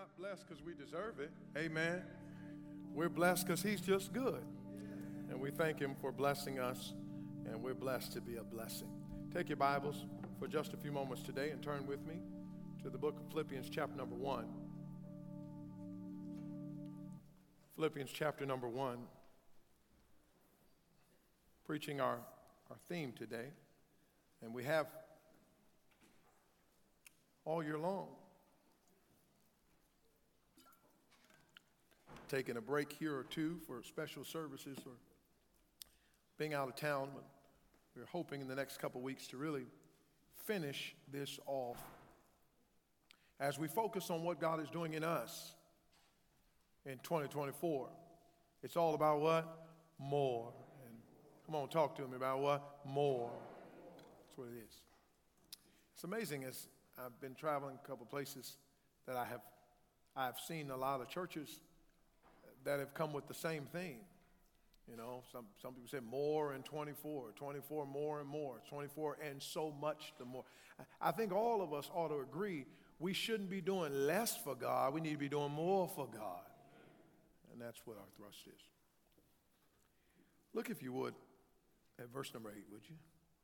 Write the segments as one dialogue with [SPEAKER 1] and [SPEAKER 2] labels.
[SPEAKER 1] not blessed because we deserve it. Amen. We're blessed because he's just good. And we thank him for blessing us, and we're blessed to be a blessing. Take your Bibles for just a few moments today and turn with me to the book of Philippians chapter number 1. Philippians chapter number 1. Preaching our theme today. And we have all year long taking a break here or two for special services or being out of town. But we're hoping in the next couple weeks to really finish this off as we focus on what God is doing in us in 2024. It's all about what? More. And come on, talk to me about what? More. That's what it is. It's amazing as I've been traveling a couple places that I've seen a lot of churches that have come with the same theme. You know, some people say more and 24 more and more, 24 and so much the more. I think all of us ought to agree we shouldn't be doing less for God. We need to be doing more for God. And that's what our thrust is. Look, if you would, at verse number 8, would you?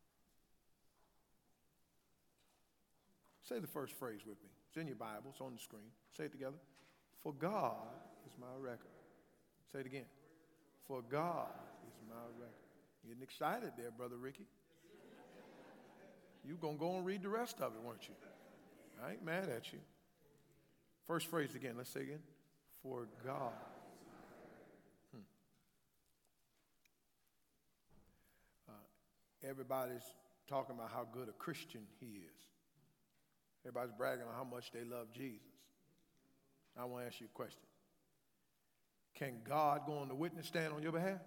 [SPEAKER 1] Say the first phrase with me. It's in your Bible. It's on the screen. Say it together. For God is my record. Say it again. For God is my record. Getting excited there, Brother Ricky. You're going to go and read the rest of it, weren't you? I ain't mad at you. First phrase again. Let's say again. For God. Everybody's talking about how good a Christian he is. Everybody's bragging on how much they love Jesus. I want to ask you a question. Can God go on the witness stand on your behalf?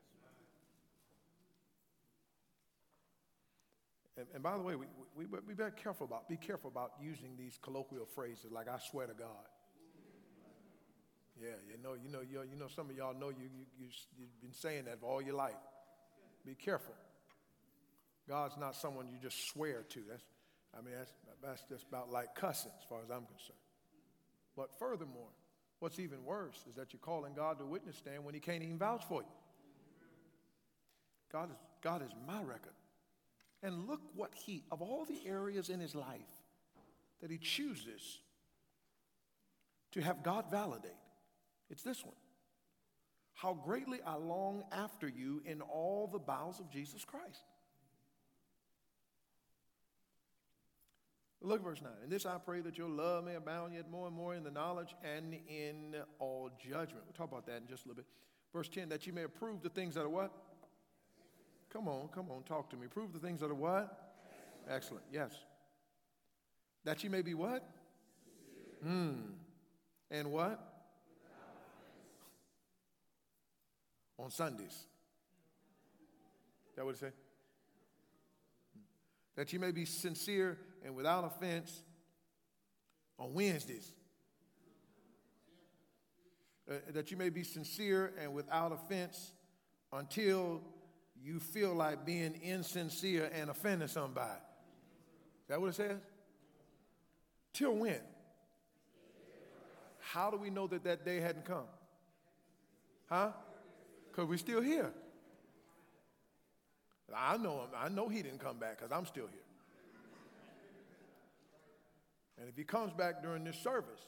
[SPEAKER 1] And by the way, we be very careful about using these colloquial phrases like "I swear to God." Yeah, you know, some of y'all know you've been saying that for all your life. Be careful. God's not someone you just swear to. That's just about like cussing as far as I'm concerned. But furthermore, what's even worse is that you're calling God to witness stand when he can't even vouch for you. God is my record. And look what of all the areas in his life that he chooses to have God validate, it's this one. How greatly I long after you in all the bowels of Jesus Christ. Look at verse 9. In this I pray that your love may abound yet more and more in the knowledge and in all judgment. We'll talk about that in just a little bit. Verse 10, that you may approve the things that are what? Come on, talk to me. Approve the things that are what? Excellent, yes. That you may be what? And what? On Sundays. Is that what it says? That you may be sincere and without offense on Wednesdays. That you may be sincere and without offense until you feel like being insincere and offending somebody. Is that what it says? Till when? How do we know that day hadn't come? Huh? Because we're still here. I know he didn't come back because I'm still here. And if he comes back during this service,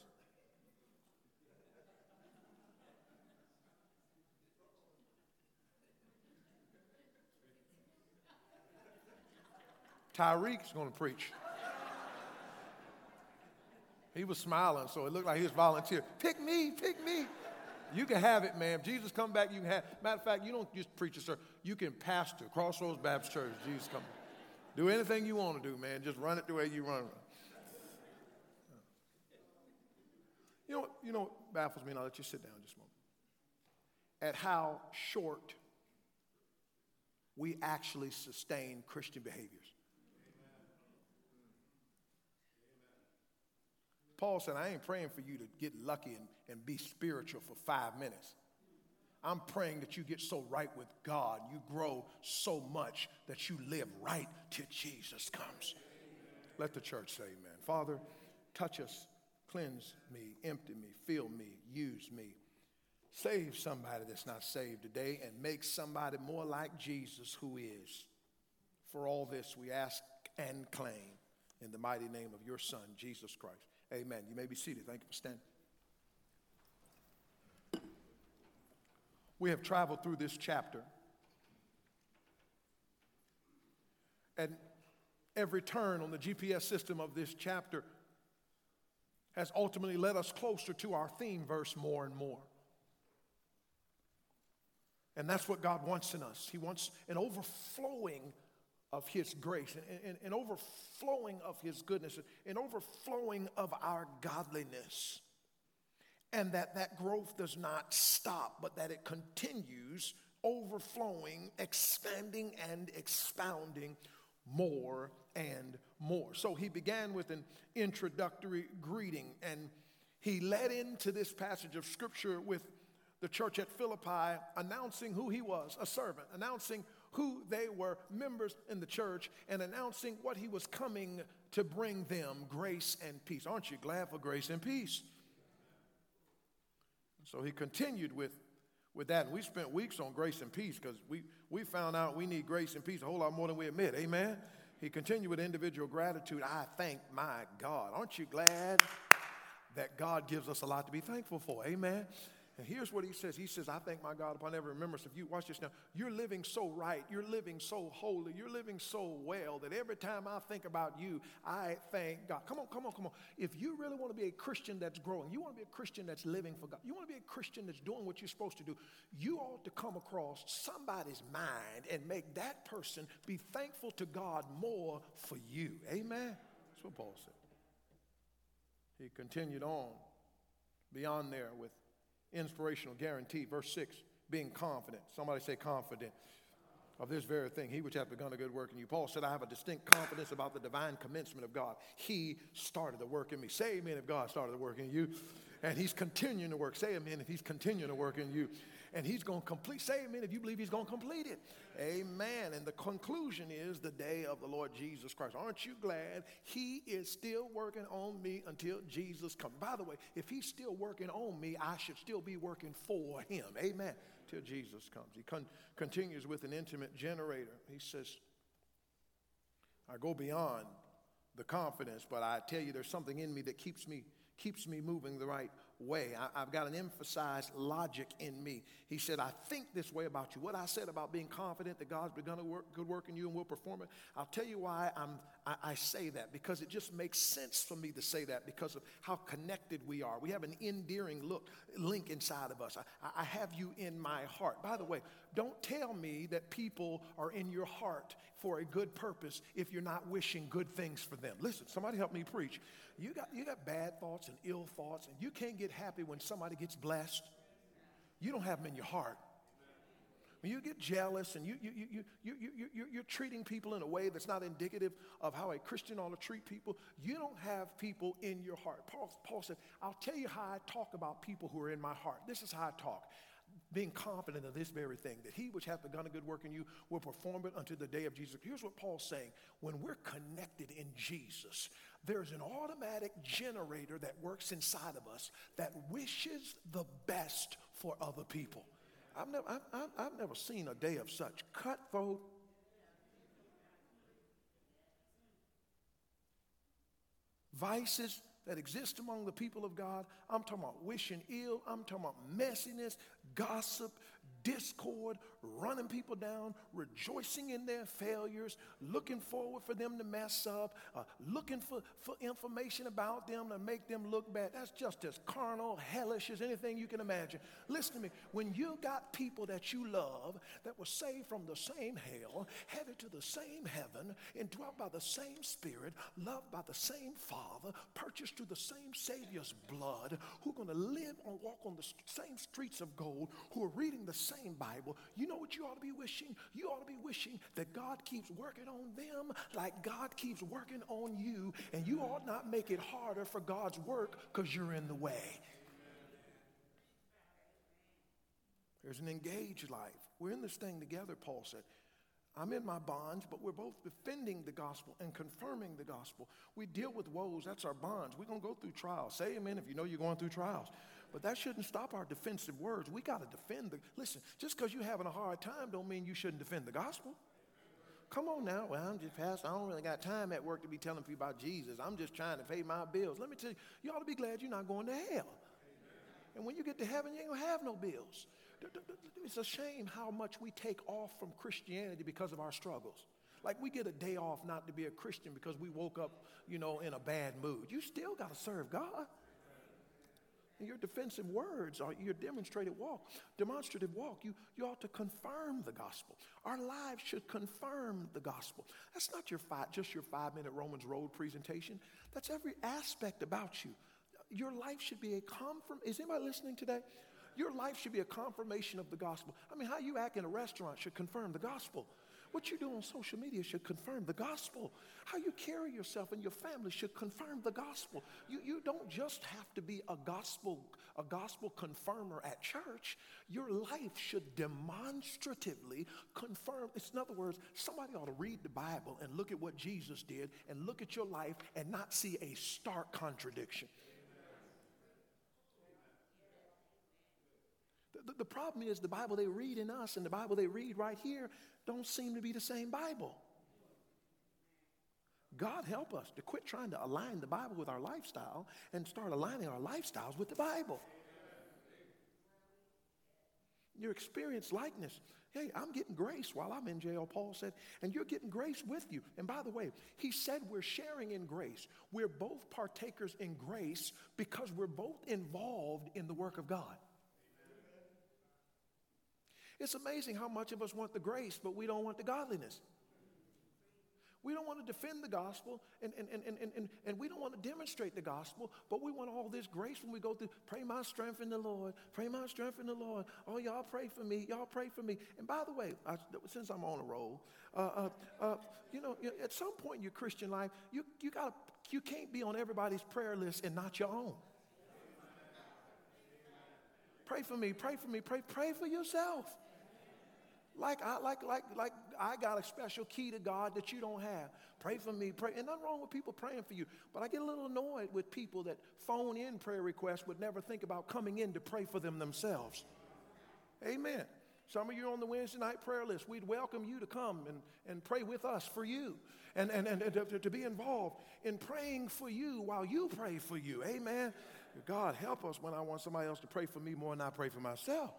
[SPEAKER 1] Tyreek's going to preach. He was smiling, so it looked like he was volunteering. Pick me. You can have it, man. If Jesus come back, you can have it. Matter of fact, you don't just preach a sermon. You can pastor Crossroads Baptist Church. Jesus come back. Do anything you want to do, man. Just run it the way you run it. You know what baffles me, and I'll let you sit down just a moment. At how short we actually sustain Christian behaviors. Paul said, I ain't praying for you to get lucky and be spiritual for 5 minutes. I'm praying that you get so right with God, you grow so much that you live right till Jesus comes. Let the church say amen. Father, touch us Cleanse me, empty me, fill me, use me. Save somebody that's not saved today and make somebody more like Jesus who is. For all this we ask and claim in the mighty name of your Son, Jesus Christ. Amen. You may be seated. Thank you for standing. We have traveled through this chapter. And every turn on the GPS system of this chapter has ultimately led us closer to our theme verse more and more. And that's what God wants in us. He wants an overflowing of His grace, an overflowing of His goodness, an overflowing of our godliness. And that growth does not stop, but that it continues overflowing, expanding, and expounding more and more. So he began with an introductory greeting, and he led into this passage of Scripture with the church at Philippi announcing who he was, a servant, announcing who they were, members in the church, and announcing what he was coming to bring them, grace and peace. Aren't you glad for grace and peace? So he continued with that. And we spent weeks on grace and peace because we found out we need grace and peace a whole lot more than we admit. Amen? He continued with individual gratitude. I thank my God. Aren't you glad that God gives us a lot to be thankful for? Amen? And here's what he says. He says, I thank my God upon every remembrance of you. Watch this now. You're living so right. You're living so holy. You're living so well that every time I think about you, I thank God. Come on. If you really want to be a Christian that's growing, you want to be a Christian that's living for God, you want to be a Christian that's doing what you're supposed to do, you ought to come across somebody's mind and make that person be thankful to God more for you. Amen? That's what Paul said. He continued on beyond there with inspirational guarantee. Verse 6, being confident. Somebody say confident of this very thing. He which hath begun a good work in you. Paul said, I have a distinct confidence about the divine commencement of God. He started the work in me. Say amen if God started the work in you. And he's continuing to work. Say amen if he's continuing to work in you. And he's going to complete. Say amen if you believe he's going to complete it. Amen. And the conclusion is the day of the Lord Jesus Christ. Aren't you glad he is still working on me until Jesus comes? By the way, if he's still working on me, I should still be working for him. Amen. Till Jesus comes. He continues with an intimate generator. He says, I go beyond the confidence, but I tell you there's something in me that keeps me moving the right way. I've got an emphasized logic in me. He said, I think this way about you. What I said about being confident that God's begun a good work in you and will perform it, I'll tell you why I say that. Because it just makes sense for me to say that because of how connected we are. We have an endearing link inside of us. I have you in my heart. By the way, don't tell me that people are in your heart for a good purpose if you're not wishing good things for them. Listen, somebody help me preach. You got bad thoughts and ill thoughts, and you can't get happy when somebody gets blessed. You don't have them in your heart. When you get jealous and you're treating people in a way that's not indicative of how a Christian ought to treat people, you don't have people in your heart. Paul said, I'll tell you how I talk about people who are in my heart. This is how I talk. Being confident of this very thing, that he which hath begun a good work in you will perform it unto the day of Jesus. Here's what Paul's saying. When we're connected in Jesus, there's an automatic generator that works inside of us that wishes the best for other people. I've never seen a day of such cutthroat vices that exist among the people of God. I'm talking about wishing ill. I'm talking about messiness, gossip, discord, running people down, rejoicing in their failures, looking forward for them to mess up, looking for information about them to make them look bad. That's just as carnal, hellish as anything you can imagine. Listen to me. When you got people that you love that were saved from the same hell, headed to the same heaven, indwelt by the same Spirit, loved by the same Father, purchased through the same Savior's blood, who are going to live and walk on the same streets of gold, who are reading the same Bible, you know what you ought to be wishing? You ought to be wishing that God keeps working on them like God keeps working on you, and you ought not make it harder for God's work because you're in the way. There's an engaged life. We're in this thing together, Paul said. I'm in my bonds, but we're both defending the gospel and confirming the gospel. We deal with woes. That's our bonds. We're going to go through trials. Say amen if you know you're going through trials. But that shouldn't stop our defensive words. We got to defend the, listen, just because you're having a hard time don't mean you shouldn't defend the gospel. Come on now. Well, I'm just pastor. I don't really got time at work to be telling people about Jesus. I'm just trying to pay my bills. Let me tell you, you ought to be glad you're not going to hell. And when you get to heaven, you ain't going to have no bills. It's a shame how much we take off from Christianity because of our struggles. Like we get a day off not to be a Christian because we woke up, in a bad mood. You still got to serve God. And your defensive words are your demonstrative walk. You ought to confirm the gospel. Our lives should confirm the gospel. That's not just your 5-minute Romans Road presentation. That's every aspect about you. Your life should be is anybody listening today? Your life should be a confirmation of the gospel. I mean, how you act in a restaurant should confirm the gospel. What you do on social media should confirm the gospel. How you carry yourself and your family should confirm the gospel. You don't just have to be a gospel confirmer at church. Your life should demonstratively confirm. In other words, somebody ought to read the Bible and look at what Jesus did and look at your life and not see a stark contradiction. The problem is the Bible they read in us and the Bible they read right here don't seem to be the same Bible. God help us to quit trying to align the Bible with our lifestyle and start aligning our lifestyles with the Bible. Your experience likeness. Hey, I'm getting grace while I'm in jail, Paul said, and you're getting grace with you. And by the way, he said we're sharing in grace. We're both partakers in grace because we're both involved in the work of God. It's amazing how much of us want the grace, but we don't want the godliness. We don't want to defend the gospel, and we don't want to demonstrate the gospel, but we want all this grace when we go through, pray my strength in the Lord, pray my strength in the Lord. Oh, y'all pray for me, y'all pray for me. And by the way, since I'm on a roll, at some point in your Christian life, you can't be on everybody's prayer list and not your own. Pray for me, pray for me, pray for yourself. Like I got a special key to God that you don't have. Pray for me, pray. And nothing wrong with people praying for you. But I get a little annoyed with people that phone in prayer requests but never think about coming in to pray for them themselves. Amen. Some of you are on the Wednesday night prayer list. We'd welcome you to come and pray with us for you and to be involved in praying for you while you pray for you. Amen. God help us when I want somebody else to pray for me more than I pray for myself.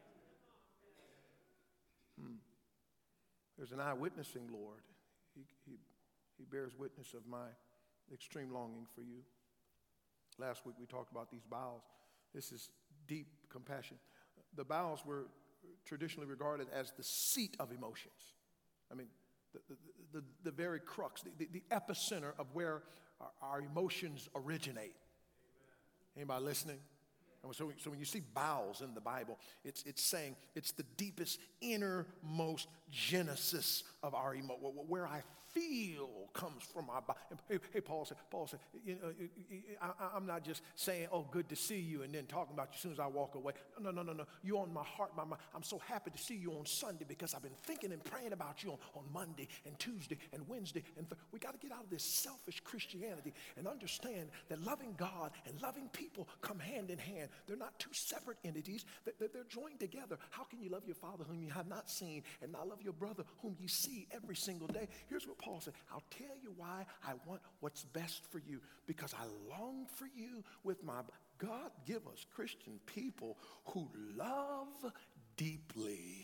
[SPEAKER 1] There's an eyewitnessing Lord. He bears witness of my extreme longing for you. Last week we talked about these bowels. This is deep compassion. The bowels were traditionally regarded as the seat of emotions. I mean, the very crux, the epicenter of where our emotions originate. Anybody listening? So when you see bowels in the Bible, it's saying it's the deepest, innermost genesis of our emotion, where I feel comes from our body. Hey, Paul said, I'm not just saying, oh, good to see you, and then talking about you as soon as I walk away. No. You're on my heart, my mind. I'm so happy to see you on Sunday because I've been thinking and praying about you on Monday and Tuesday and Wednesday. And we got to get out of this selfish Christianity and understand that loving God and loving people come hand in hand. They're not two separate entities. They're joined together. How can you love your Father whom you have not seen and not love your brother whom you see every single day? Here's what Paul said. I'll tell you why I want what's best for you, because I long for you with my... God, give us Christian people who love deeply.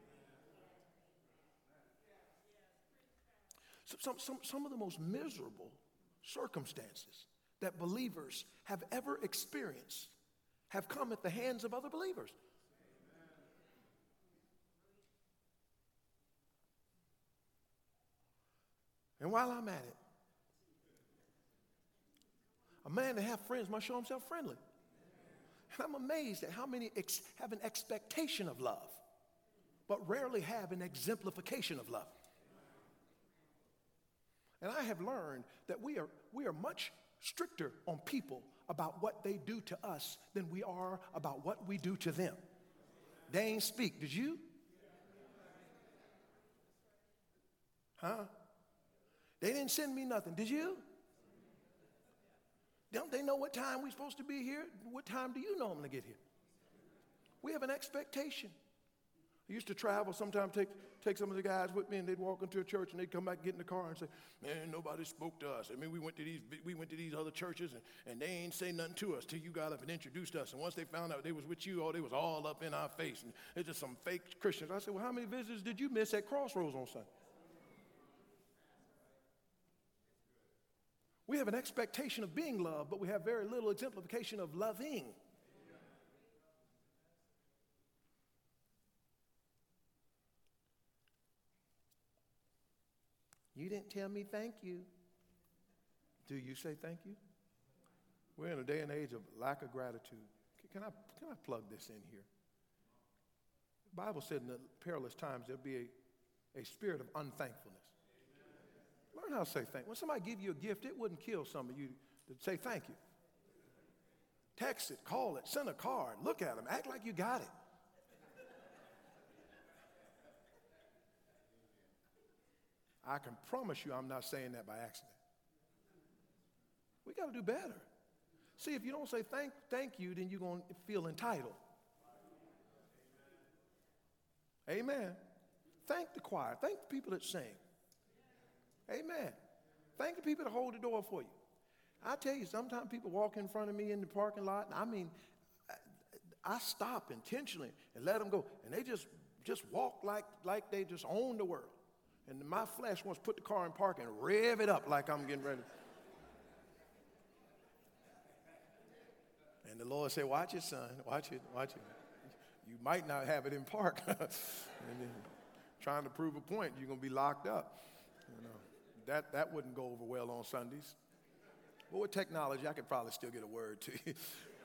[SPEAKER 1] Some of the most miserable circumstances that believers have ever experienced have come at the hands of other believers. And while I'm at it, a man to have friends must show himself friendly. And I'm amazed at how many have an expectation of love, but rarely have an exemplification of love. And I have learned that we are much stricter on people about what they do to us than we are about what we do to them. They ain't speak. Did you? Huh? They didn't send me nothing. Did you? Don't they know what time we're supposed to be here? What time do you normally get here? We have an expectation. I used to travel, sometimes take some of the guys with me, and they'd walk into a church, and they'd come back, get in the car, and say, man, nobody spoke to us. I mean, we went to these other churches, and they ain't say nothing to us till you got up and introduced us. And once they found out they was with you, they was all up in our face, and it's just some fake Christians. I said, well, how many visitors did you miss at Crossroads on Sunday? We have an expectation of being loved, but we have very little exemplification of loving. You didn't tell me thank you. Do you say thank you? We're in a day and age of lack of gratitude. Can I plug this in here? The Bible said in the perilous times there'll be a spirit of unthankfulness. Learn how to say thank you. When somebody give you a gift, it wouldn't kill some of you to say thank you. Text it, call it, send a card, look at them, act like you got it. I can promise you I'm not saying that by accident. We got to do better. See, if you don't say thank you, then you're going to feel entitled. Amen. Thank the choir. Thank the people that sing. Amen. Thank the people that hold the door for you. I tell you, sometimes people walk in front of me in the parking lot, and I mean, I stop intentionally and let them go, and they just walk like they just own the world. And my flesh wants to put the car in park and rev it up like I'm getting ready. And the Lord said, watch it, son. Watch it. You might not have it in park. And then trying to prove a point, you're going to be locked up. You know, that wouldn't go over well on Sundays. But with technology, I could probably still get a word to you.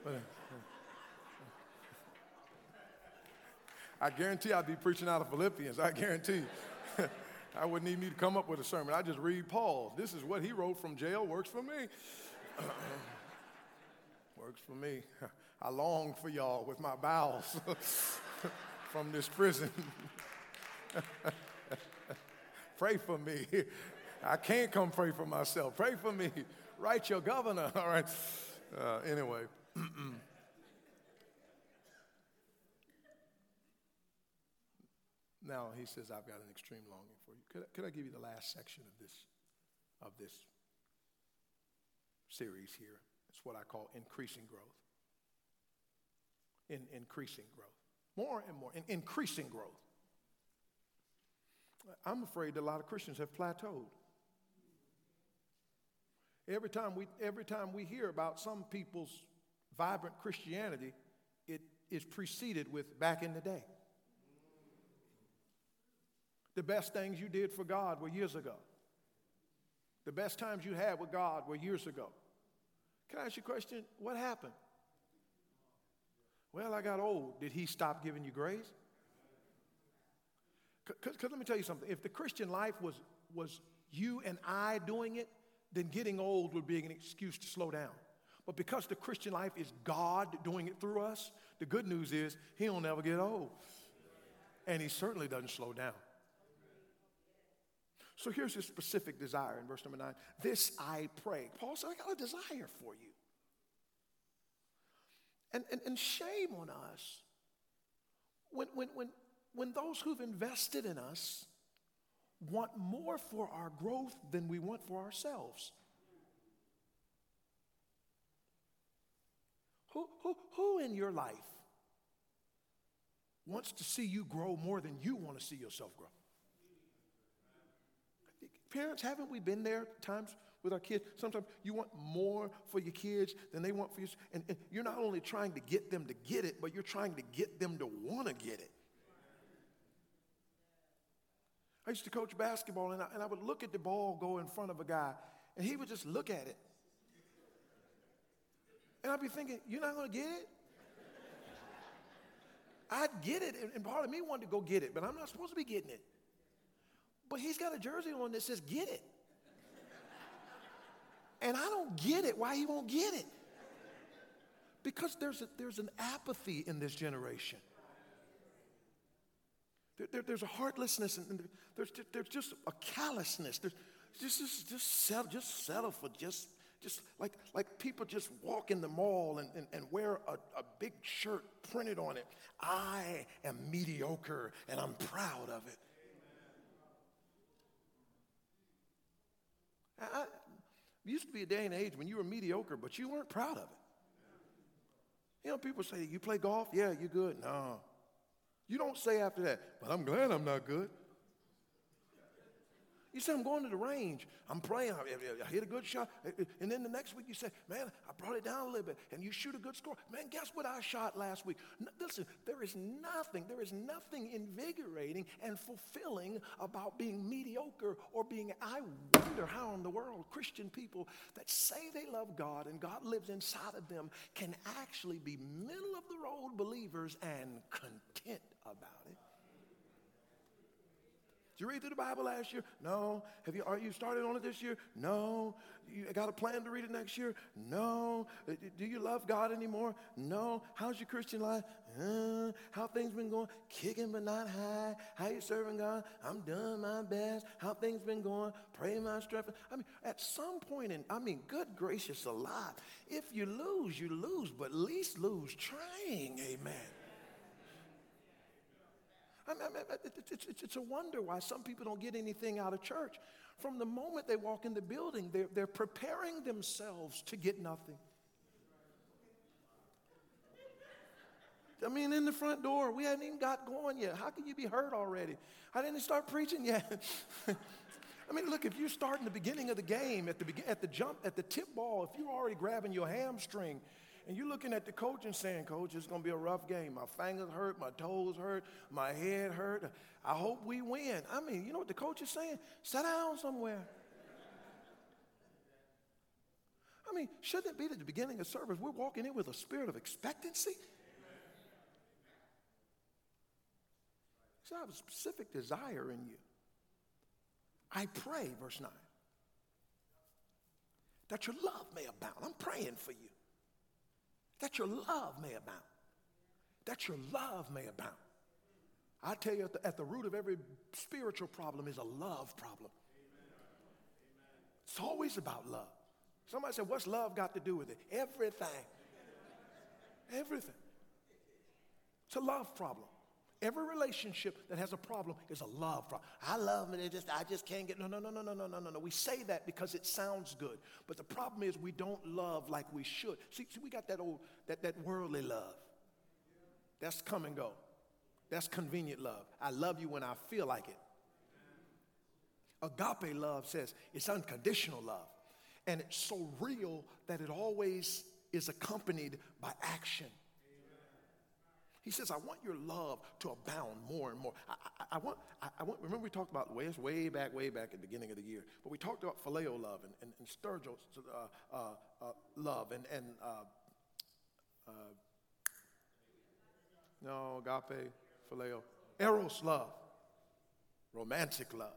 [SPEAKER 1] I guarantee I'd be preaching out of Philippians. I guarantee you. I wouldn't even need to come up with a sermon. I just read Paul. This is what he wrote from jail. Works for me. Works for me. I long for y'all with my bowels from this prison. Pray for me. I can't come pray for myself. Pray for me. Write your governor. All right. Anyway. Now, he says, I've got an extreme longing for you. Could I give you the last section of this series here? It's what I call increasing growth. Increasing growth. More and more. Increasing growth. I'm afraid that a lot of Christians have plateaued. Every time we hear about some people's vibrant Christianity, it is preceded with back in the day. The best things you did for God were years ago. The best times you had with God were years ago. Can I ask you a question? What happened? Well, I got old. Did he stop giving you grace? Because let me tell you something. If the Christian life was you and I doing it, then getting old would be an excuse to slow down. But because the Christian life is God doing it through us, the good news is he don't ever get old. And he certainly doesn't slow down. So here's his specific desire in verse number 9. This I pray. Paul said, I got a desire for you. And shame on us when those who've invested in us want more for our growth than we want for ourselves. Who in your life wants to see you grow more than you want to see yourself grow? Parents, haven't we been there times with our kids? Sometimes you want more for your kids than they want for you. And you're not only trying to get them to get it, but you're trying to get them to want to get it. I used to coach basketball, and I would look at the ball go in front of a guy, and he would just look at it. And I'd be thinking, you're not going to get it? I'd get it, and part of me wanted to go get it, but I'm not supposed to be getting it. But he's got a jersey on that says, get it. And I don't get it, why he won't get it. Because there's an apathy in this generation. There's a heartlessness, and there's just a callousness. There's just settle for just like people just walk in the mall and wear a big shirt printed on it. I am mediocre, and I'm proud of it. It used to be a day and age when you were mediocre, but you weren't proud of it. You know, people say, you play golf? Yeah, you good? No. You don't say after that, but I'm glad I'm not good. You say, I'm going to the range. I'm praying. I hit a good shot. And then the next week you say, man, I brought it down a little bit. And you shoot a good score. Man, guess what I shot last week? Listen, there is nothing invigorating and fulfilling about being mediocre or being, I wonder how in the world Christian people that say they love God and God lives inside of them can actually be middle of the road believers and content about it. Did you read through the Bible last year? No. Are you started on it this year? No. You got a plan to read it next year? No. Do you love God anymore? No. How's your Christian life? How things been going? Kicking but not high. How you serving God? I'm doing my best. How things been going? Pray my strength. I mean, at some point good gracious alive. If you lose, but at least lose trying. Amen. It's a wonder why some people don't get anything out of church. From the moment they walk in the building, they're preparing themselves to get nothing. I mean, in the front door, we hadn't even got going yet. How can you be hurt already? I didn't start preaching yet. I mean, look, if you start in the beginning of the game, at the jump, at the tip ball, if you're already grabbing your hamstring, and you're looking at the coach and saying, Coach, it's going to be a rough game. My fingers hurt, my toes hurt, my head hurt. I hope we win. I mean, you know what the coach is saying? Sit down somewhere. I mean, shouldn't it be at the beginning of service we're walking in with a spirit of expectancy? So I have a specific desire in you. I pray, verse 9, that your love may abound. I'm praying for you. That your love may abound. That your love may abound. I tell you, at the root of every spiritual problem is a love problem. Amen. It's always about love. Somebody said, what's love got to do with it? Everything. Everything. It's a love problem. Every relationship that has a problem is a love problem. I love it, I just can't get, no. We say that because it sounds good. But the problem is we don't love like we should. See we got that worldly love. That's come and go. That's convenient love. I love you when I feel like it. Agape love says it's unconditional love. And it's so real that it always is accompanied by action. He says, I want your love to abound more and more. I want. Remember we talked about way back at the beginning of the year, but we talked about phileo love and sturgos love and agape, phileo, eros love, romantic love.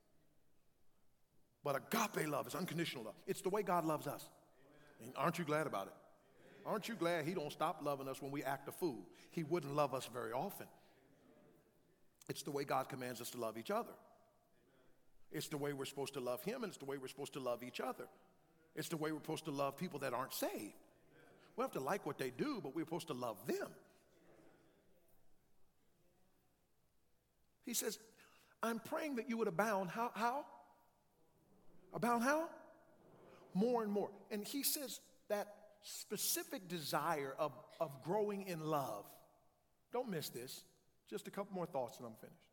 [SPEAKER 1] But agape love is unconditional love. It's the way God loves us. And aren't you glad about it? Aren't you glad he don't stop loving us when we act a fool? He wouldn't love us very often. It's the way God commands us to love each other. It's the way we're supposed to love him, and it's the way we're supposed to love each other. It's the way we're supposed to love people that aren't saved. We don't have to like what they do, but we're supposed to love them. He says, I'm praying that you would abound. How? Abound how? More and more. And he says that specific desire of growing in love. Don't miss this. Just a couple more thoughts and I'm finished.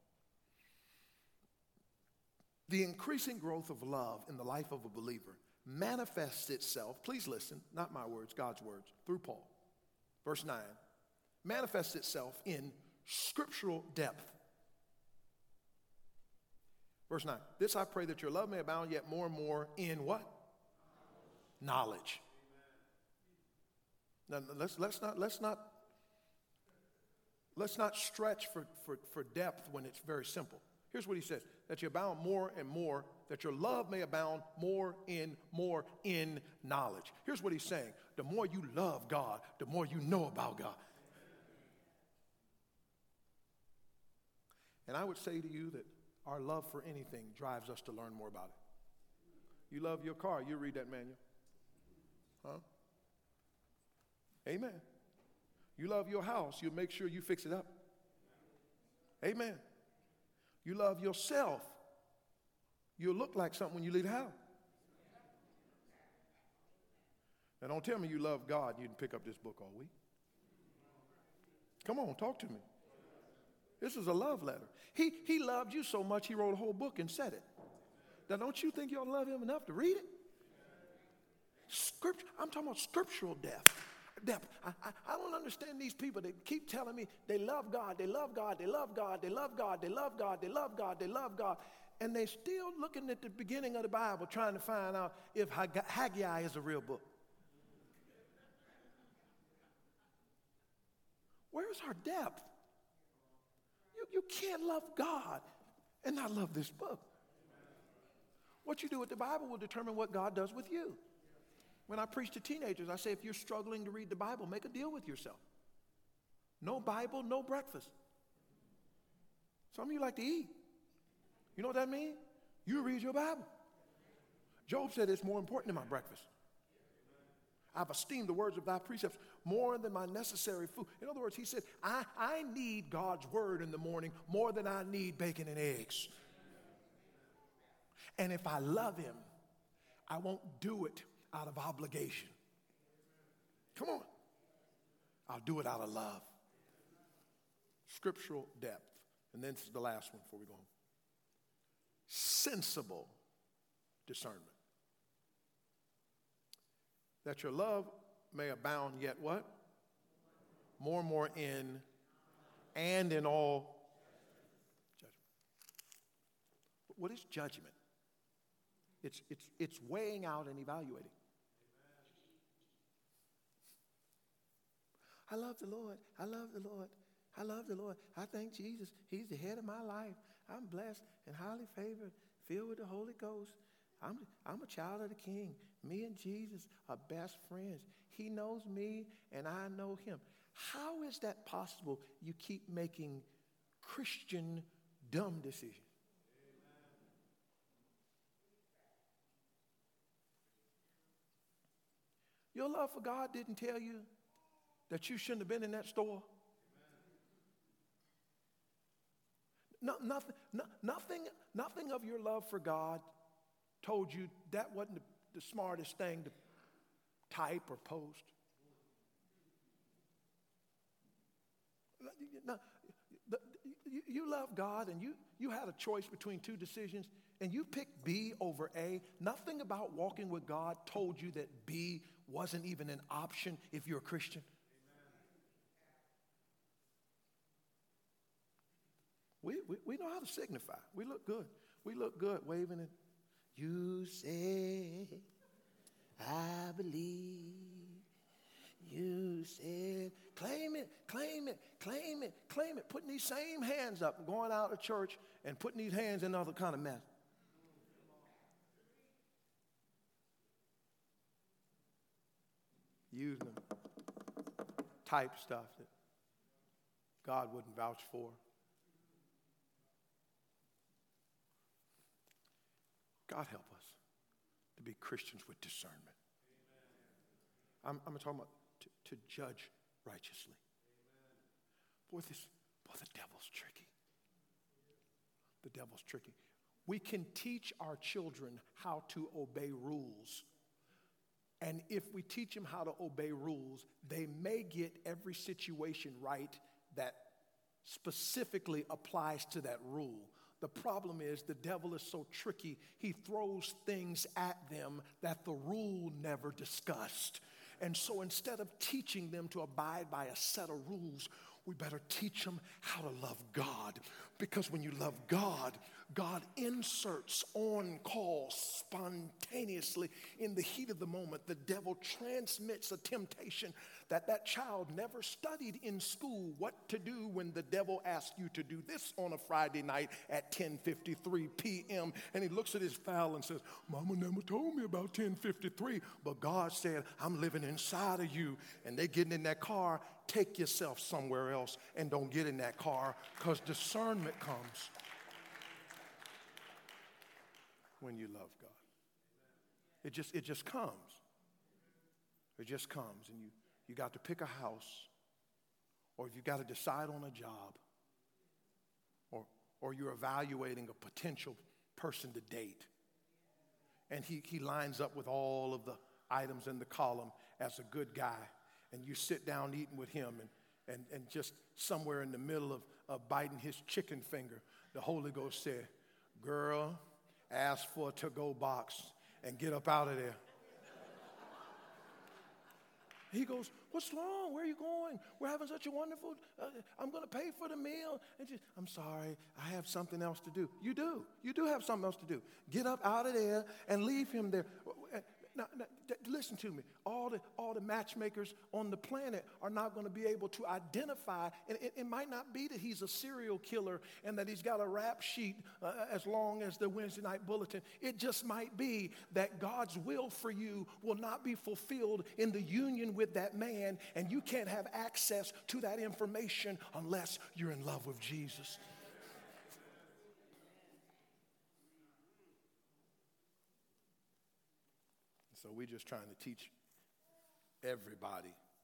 [SPEAKER 1] The increasing growth of love in the life of a believer manifests itself, please listen, not my words, God's words, through Paul. Verse 9, manifests itself in scriptural depth. Verse 9, this I pray that your love may abound yet more and more in what? Knowledge. Now, let's not stretch for depth when it's very simple. Here's what he says, that you abound more and more, that your love may abound more in knowledge. Here's what he's saying, the more you love God, the more you know about God. And I would say to you that our love for anything drives us to learn more about it. You love your car, you read that manual. Huh? Amen. You love your house, you make sure you fix it up. Amen. You love yourself, you'll look like something when you leave the house. Now don't tell me you love God, you didn't pick up this book all week. Come on, talk to me. This is a love letter. He loved you so much, he wrote a whole book and said it. Now, don't you think you ought to love him enough to read it? Scripture, I'm talking about scriptural depth. I don't understand these people that keep telling me they love God, they love God, they love God, they love God, they love God, they love God, they love God. And they're still looking at the beginning of the Bible trying to find out if Haggai is a real book. Where's our depth? You can't love God and not love this book. What you do with the Bible will determine what God does with you. When I preach to teenagers, I say, if you're struggling to read the Bible, make a deal with yourself. No Bible, no breakfast. Some of you like to eat. You know what that means? You read your Bible. Job said it's more important than my breakfast. I've esteemed the words of thy precepts more than my necessary food. In other words, he said, I need God's word in the morning more than I need bacon and eggs. And if I love him, I won't do it out of obligation. Come on. I'll do it out of love. Scriptural depth. And then this is the last one before we go home. Sensible discernment. That your love may abound, yet what? More and more in and in all judgment. What is judgment? It's weighing out and evaluating. I love the Lord. I love the Lord. I love the Lord. I thank Jesus. He's the head of my life. I'm blessed and highly favored, filled with the Holy Ghost. I'm a child of the King. Me and Jesus are best friends. He knows me and I know him. How is that possible? You keep making Christian dumb decisions. Your love for God didn't tell you that you shouldn't have been in that store. No, nothing of your love for God told you that wasn't the smartest thing to type or post. No, you love God and you had a choice between two decisions and you picked B over A. Nothing about walking with God told you that B wasn't even an option if you're a Christian. We know how to signify. We look good. We look good waving it. You said, I believe. You said, claim it, claim it, claim it, claim it. Putting these same hands up, going out of church and putting these hands in other kind of mess. Using them. Type stuff that God wouldn't vouch for. God help us to be Christians with discernment. I'm talking about to judge righteously. Boy, the devil's tricky. The devil's tricky. We can teach our children how to obey rules. And if we teach them how to obey rules, they may get every situation right that specifically applies to that rule. The problem is the devil is so tricky, he throws things at them that the rule never discussed. And so instead of teaching them to abide by a set of rules, we better teach them how to love God. Because when you love God, God inserts on call spontaneously in the heat of the moment. The devil transmits a temptation that child never studied in school what to do when the devil asks you to do this on a Friday night at 10:53 p.m. And he looks at his file and says, Mama never told me about 10:53, but God said, I'm living inside of you. And they're getting in that car take yourself somewhere else and don't get in that car, because discernment comes when you love God. It just comes. It just comes, and you got to pick a house, or if you got to decide on a job, or you're evaluating a potential person to date, and he lines up with all of the items in the column as a good guy, and you sit down eating with him, and just somewhere in the middle of biting his chicken finger, the Holy Ghost said, girl, ask for a to-go box and get up out of there. He goes, what's wrong? Where are you going? We're having such a wonderful, I'm going to pay for the meal. And I'm sorry, I have something else to do. You do. You do have something else to do. Get up out of there and leave him there. Now, listen to me. All the matchmakers on the planet are not going to be able to identify. And it might not be that he's a serial killer and that he's got a rap sheet as long as the Wednesday night bulletin. It just might be that God's will for you will not be fulfilled in the union with that man, and you can't have access to that information unless you're in love with Jesus. So we're just trying to teach everybody.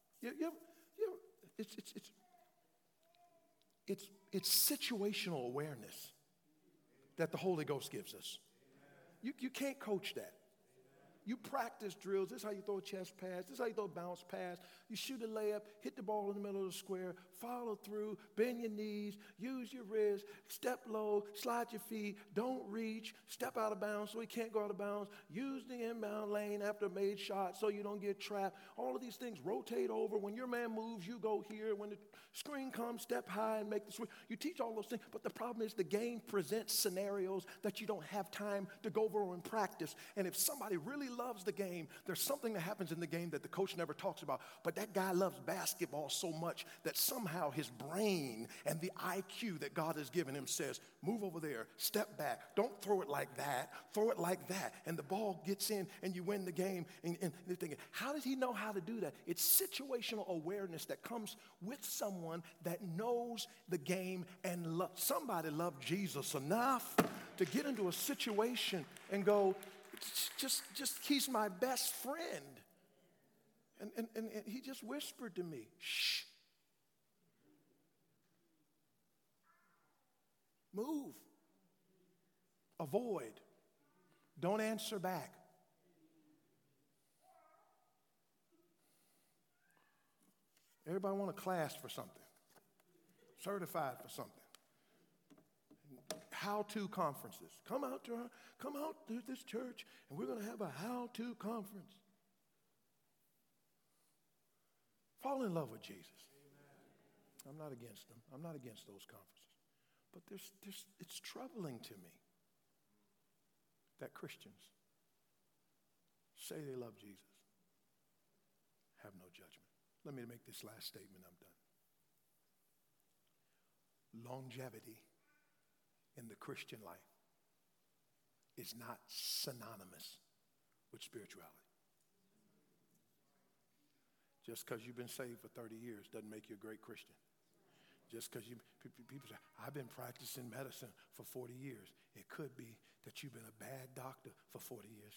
[SPEAKER 1] It's situational awareness that the Holy Ghost gives us. You can't coach that. You practice drills. This is how you throw a chest pass. This is how you throw a bounce pass. You shoot a layup, hit the ball in the middle of the square, follow through, bend your knees, use your wrist, step low, slide your feet, don't reach, step out of bounds so he can't go out of bounds, use the inbound lane after a made shot so you don't get trapped. All of these things, rotate over. When your man moves, you go here. When the screen comes, step high and make the switch. You teach all those things, but the problem is the game presents scenarios that you don't have time to go over and practice. And if somebody really loves the game, there's something that happens in the game that the coach never talks about. But that guy loves basketball so much that somehow his brain and the IQ that God has given him says, move over there, step back, don't throw it like that, throw it like that. And the ball gets in and you win the game. And they're thinking, how does he know how to do that? It's situational awareness that comes with someone that knows the game and somebody loved Jesus enough to get into a situation and go, just he's my best friend. And he just whispered to me, shh. Move. Avoid. Don't answer back. Everybody want a class for something. Certified for something. How-to conferences. Come out to this church, and we're going to have a how-to conference. Fall in love with Jesus. Amen. I'm not against them. I'm not against those conferences. But it's troubling to me that Christians say they love Jesus, have no judgment. Let me make this last statement, I'm done. Longevity in the Christian life is not synonymous with spirituality. Just because you've been saved for 30 years doesn't make you a great Christian. Just because people say, I've been practicing medicine for 40 years. It could be that you've been a bad doctor for 40 years.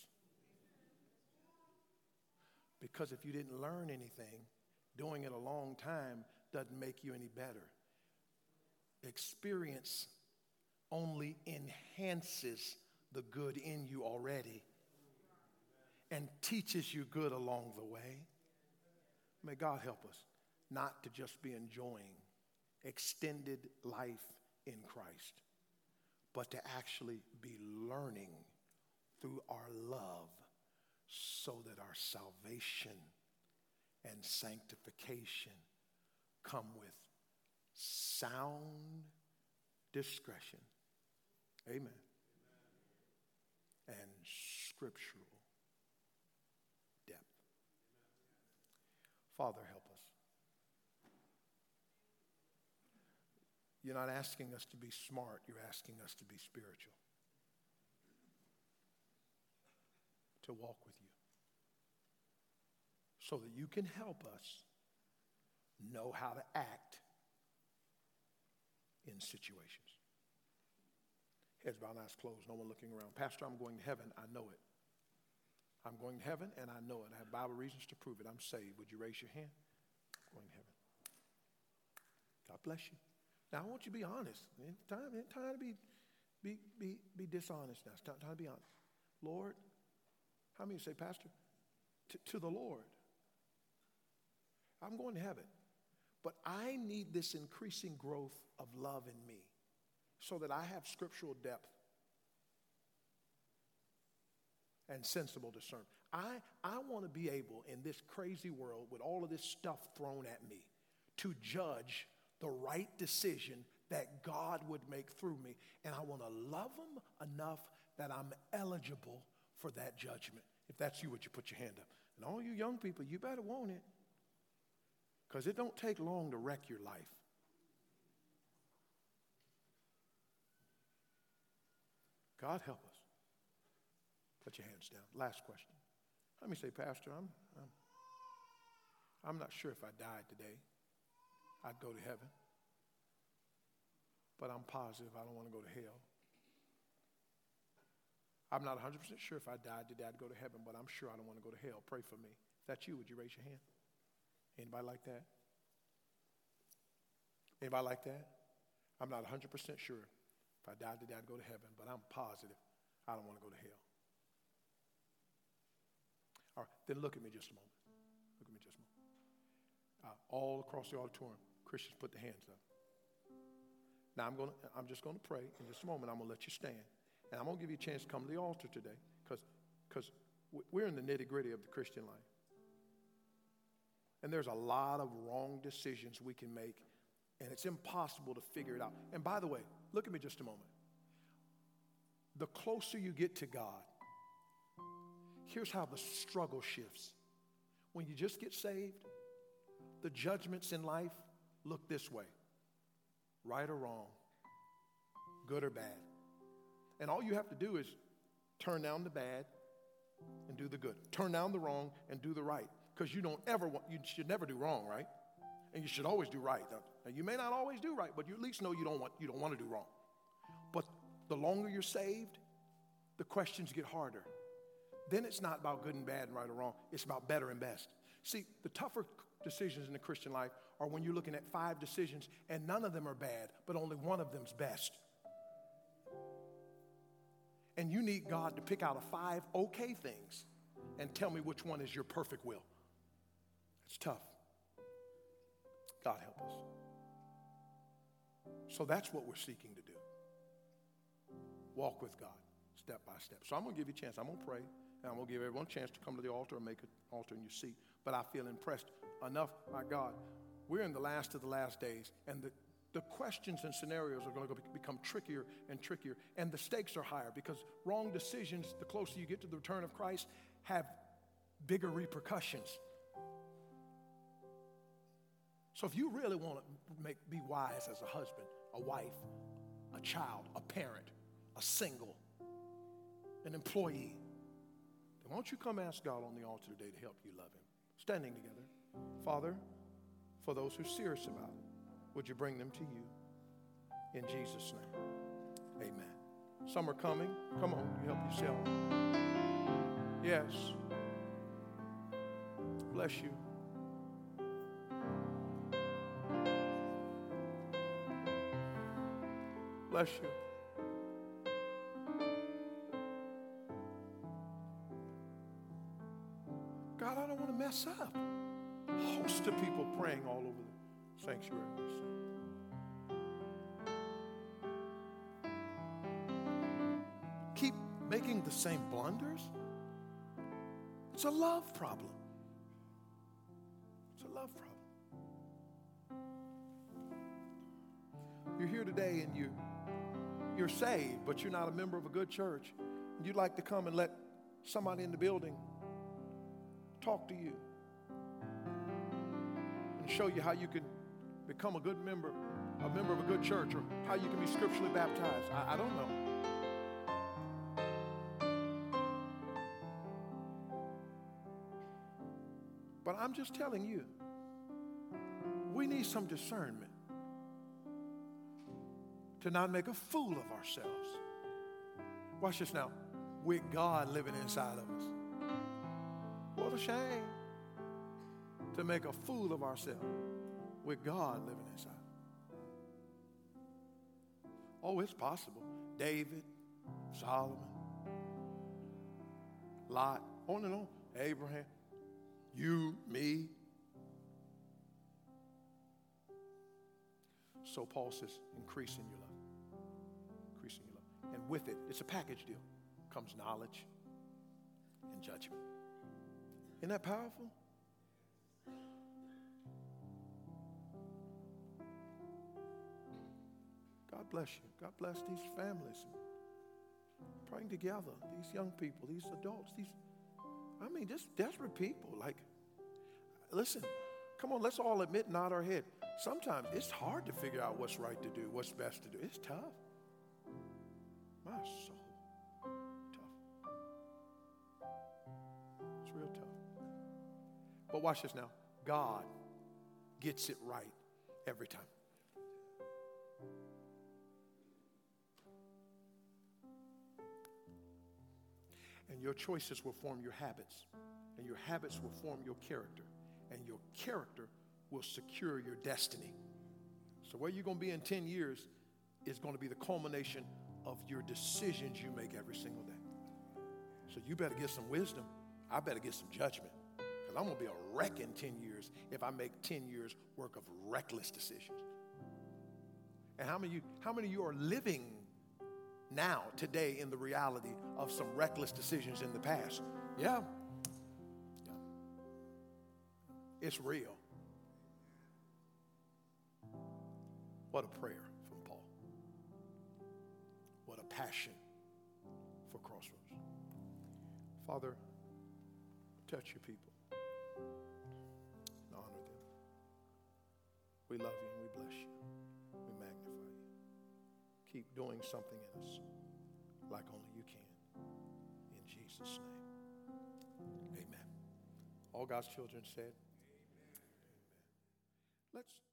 [SPEAKER 1] Because if you didn't learn anything, doing it a long time doesn't make you any better. Experience only enhances the good in you already and teaches you good along the way. May God help us not to just be enjoying extended life in Christ, but to actually be learning through our love so that our salvation and sanctification come with sound discretion. Amen. And scriptural depth. Father, help us. You're not asking us to be smart. You're asking us to be spiritual. To walk with you. So that you can help us know how to act in situations. Heads bowed, eyes closed, no one looking around. Pastor, I'm going to heaven. I know it. I'm going to heaven, and I know it. I have Bible reasons to prove it. I'm saved. Would you raise your hand? I'm going to heaven. God bless you. Now, I want you to be honest. It's time to be dishonest now. It's time to be honest. Lord, how many say, Pastor? To the Lord. I'm going to heaven. But I need this increasing growth of love in me so that I have scriptural depth and sensible discernment. I want to be able in this crazy world with all of this stuff thrown at me to judge the right decision that God would make through me. And I want to love him enough that I'm eligible for that judgment. If that's you, would you put your hand up? And all you young people, you better want it. Because it don't take long to wreck your life. God help us. Put your hands down. Last question. Let me say, Pastor, I'm not sure if I died today, I'd go to heaven. But I'm positive I don't want to go to hell. I'm not 100% sure if I died today, I'd go to heaven, but I'm sure I don't want to go to hell. Pray for me. If that's you, would you raise your hand? Anybody like that? Anybody like that? I'm not 100% sure. If I died today, I'd go to heaven, but I'm positive I don't want to go to hell. All right, then look at me just a moment. Look at me just a moment. All across the auditorium, Christians, put the hands up. Now, I'm just going to pray. In just a moment, I'm going to let you stand. And I'm going to give you a chance to come to the altar today because we're in the nitty-gritty of the Christian life. And there's a lot of wrong decisions we can make, and it's impossible to figure it out. And by the way, look at me just a moment. The closer you get to God, here's how the struggle shifts. When you just get saved, the judgments in life look this way. Right or wrong, good or bad. And all you have to do is turn down the bad and do the good. Turn down the wrong and do the right. Because you should never do wrong, right? And you should always do right. Now, you may not always do right, but you at least know you don't want to do wrong. But the longer you're saved, the questions get harder. Then it's not about good and bad and right or wrong. It's about better and best. See, the tougher decisions in the Christian life are when you're looking at 5 decisions and none of them are bad, but only one of them's best. And you need God to pick out of 5 okay things and tell me which one is your perfect will. It's tough. God help us. So that's what we're seeking to do. Walk with God step by step. So I'm going to give you a chance. I'm going to pray, and I'm going to give everyone a chance to come to the altar and make an altar in your seat. But I feel impressed enough by God. We're in the last of the last days, and the questions and scenarios are going to become trickier and trickier, and the stakes are higher because wrong decisions, the closer you get to the return of Christ, have bigger repercussions. So if you really want to be wise as a husband, a wife, a child, a parent, a single, an employee, then why don't you come ask God on the altar today to help you love him? Standing together. Father, for those who are serious about it, would you bring them to you? In Jesus' name, amen. Some are coming. Come on, you help yourself. Yes. Bless you. Bless you. God, I don't want to mess up. A host of people praying all over the sanctuary. Keep making the same blunders? It's a love problem. It's a love problem. You're here today and you're saved, but you're not a member of a good church. You'd like to come and let somebody in the building talk to you and show you how you can become a good member, a member of a good church, or how you can be scripturally baptized. I don't know. But I'm just telling you, We need some discernment to not make a fool of ourselves. Watch this now. With God living inside of us. What a shame to make a fool of ourselves with God living inside. Oh, it's possible. David, Solomon, Lot, on and on. Abraham, you, me. So Paul says, increase in your love. Increase in your love. And with it, it's a package deal. Comes knowledge and judgment. Isn't that powerful? God bless you. God bless these families. Praying together, these young people, these adults, just desperate people. Like, listen, come on, let's all admit, nod our head. Sometimes it's hard to figure out what's right to do, what's best to do. It's tough. My soul. It's real tough. But watch this now. God gets it right every time. And your choices will form your habits. And your habits will form your character. And your character will secure your destiny. So where you're going to be in 10 years is going to be the culmination of your decisions you make every single day. So you better get some wisdom. I better get some judgment. Because I'm going to be a wreck in 10 years if I make 10 years worth of reckless decisions. And how many of you are living now, today, in the reality of some reckless decisions in the past? Yeah. It's real. What a prayer from Paul. What a passion for Crossroads. Father, touch your people. Honor them. We love you and we bless you. We magnify you. Keep doing something in us like only you can. In Jesus' name. Amen. All God's children said, amen. Amen. Let's